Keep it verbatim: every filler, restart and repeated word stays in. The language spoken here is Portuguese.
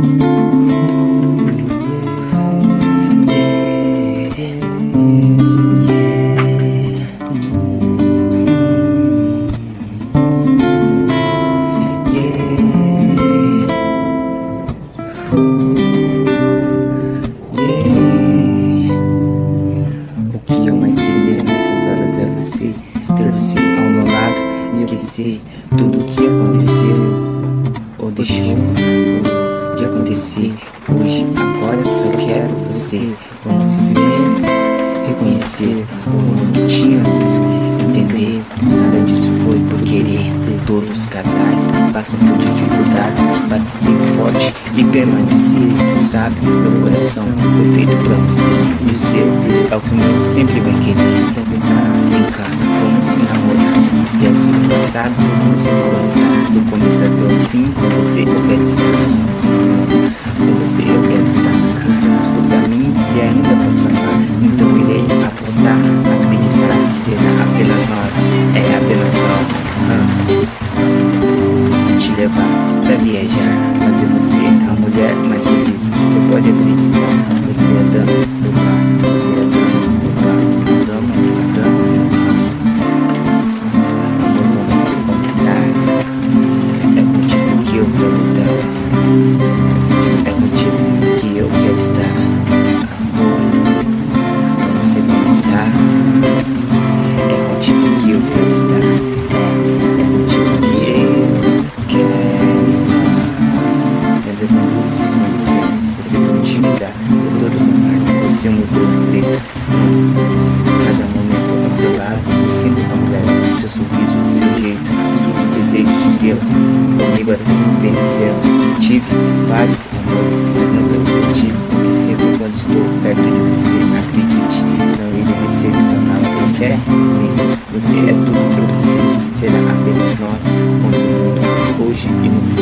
Ter você ao meu lado, esquecer tudo o que aconteceu ou deixou de acontecer. Hoje, agora só quero você. Vamos se ver, reconhecer o mundo que tínhamos, entender. Nada disso foi por querer. Todos os casais passam por dificuldades, basta ser forte e permanecer. Você sabe, meu coração foi feito pra você, e o seu é o que o meu sempre vai querer. Vem cá, vamos se namorar. Esquece o passado, vamos se conversar. Do começo até o fim, com você eu quero estar. Com você eu quero estar. Você mostrou pra mim e ainda pra sonhar. Então irei apostar, acreditar que será apenas nós. É apenas nós. ah. Te levar pra viajar, fazer você a mulher mais feliz. Você pode acreditar, você é dama do bar, você é dama do bar, dama, dama. Amor, vamos se começar. É contigo que eu quero estar. É contigo que eu quero estar. Amor, vamos se começar. É contigo que eu quero estar. É contigo que eu quero estar. Lembra quando se conhecemos? Você tão tímida, eu todo lugar. Você mudou o preto. Cada momento ao seu lado, eu sinto a mulher. Seu sorriso, seu jeito, o desejo de tê-la. Comigo vencemos. Tive vários amores, mas nunca senti. Porque sempre quando estou perto de você, acredite, não irei decepcionar. Com fé nisso, você é tudo que eu preciso. Será apenas nós, hoje e no futuro.